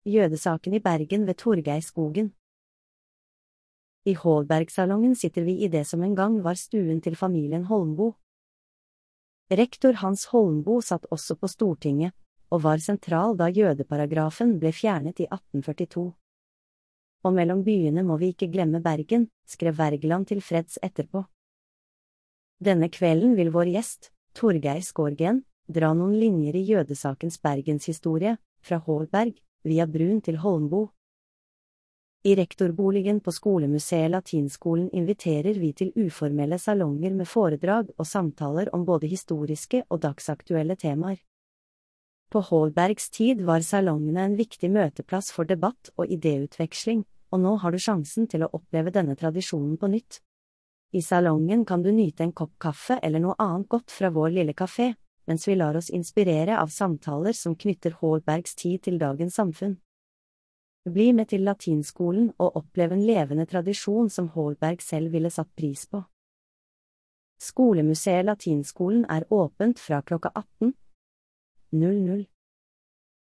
Jødesaken i Bergen ved Torgeiskogen. I Holbergsalongen sitter vi i det som en gang var stuen til familien Holmboe. Rektor Hans Holmboe satt også på Stortinget, og var sentral da jødeparagrafen ble fjernet i 1842. Og mellom byene må vi ikke glemme Bergen, skrev Wergeland tilfreds etterpå. Denne kvelden vil vår gjest, Torgeir Skårgen, dra noen linjer i jødesakens bergenshistorie, fra Holberg, via Brun til Holmboe. I rektorboligen på Skolemuseet Latinskolen inviterer vi til uformelle salonger med foredrag og samtaler om både historiske og dagsaktuelle temaer. På Holbergs tid var salongene en viktig møteplass for debatt og idéutveksling, og nå har du sjansen til å oppleve denne tradisjonen på nytt. I salongen kan du nyte en kopp kaffe eller noe annet godt fra vår lille kafé, mens vi lar oss inspirere av samtaler som knytter Holbergs tid til dagens samfunn. Bli med til Latinskolen og opplev en levende tradisjon som Holberg selv ville satt pris på. Skolemuseet Latinskolen er åpent fra klokka 18:00.